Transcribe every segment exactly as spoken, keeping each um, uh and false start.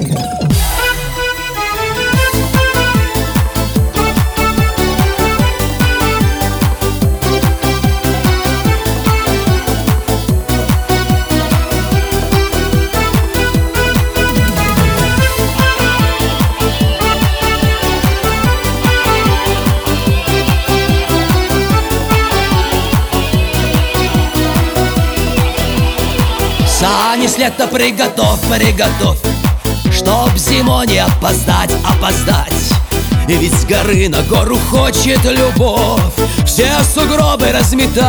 Сани с лета приготовь, приготовь, чтоб зимой не опоздать, опоздать. И ведь с горы на гору хочет любовь все сугробы разметать.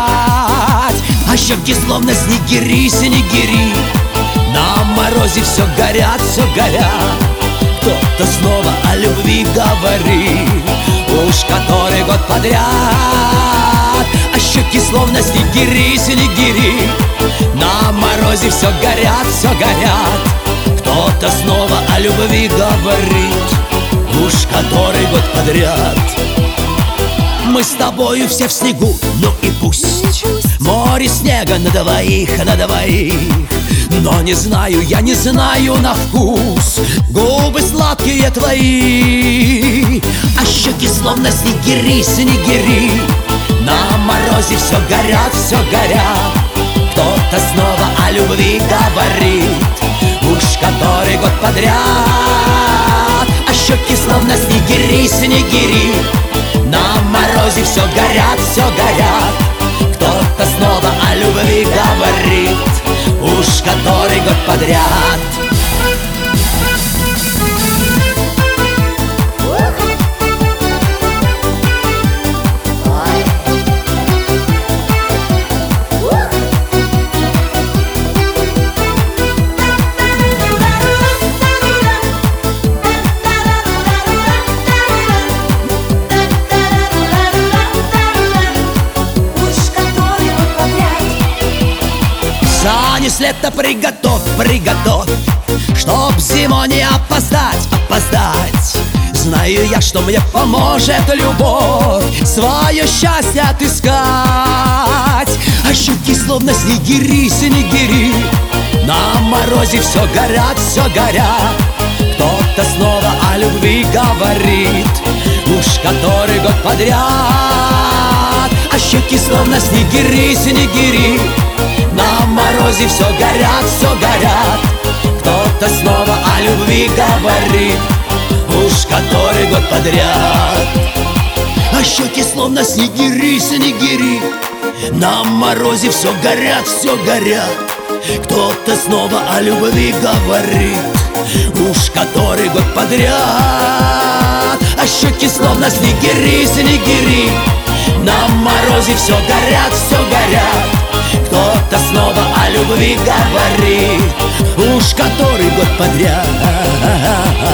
А щеки словно снегири, снегири, на морозе все горят, все горят. Кто-то снова о любви говорит, уж который год подряд. А щеки словно снегири, снегири, на морозе все горят, все горят. Кто-то снова о любви говорит, уж который год подряд. Мы с тобою все в снегу, ну и пусть. Море снега на двоих, на двоих. Но не знаю, я не знаю на вкус губы сладкие твои. А щеки словно снегири, снегири, на морозе все горят, все горят. Кто-то снова о любви говорит, уж который год подряд. А щеки словно снегири, снегири, на морозе все горят, все горят. Кто-то снова о любви говорит, уж который год подряд. Сани с лета приготовь, приготовь, чтоб зимой не опоздать, опоздать. Знаю я, что мне поможет любовь свое счастье отыскать. А щеки словно снегири, снегири, на морозе все горят, все горят. Кто-то снова о любви говорит, уж который год подряд. А щеки словно снегири, снегири, на морозе все горят, все горят. Кто-то снова о любви говорит, уж который год подряд. А щеки словно снегири, снегири, на морозе все горят, все горят. Кто-то снова о любви говорит, уж который год подряд. А щеки словно снегири, снегири, на морозе все горят, все горят. Кто-то снова о любви говорит, уж который год подряд.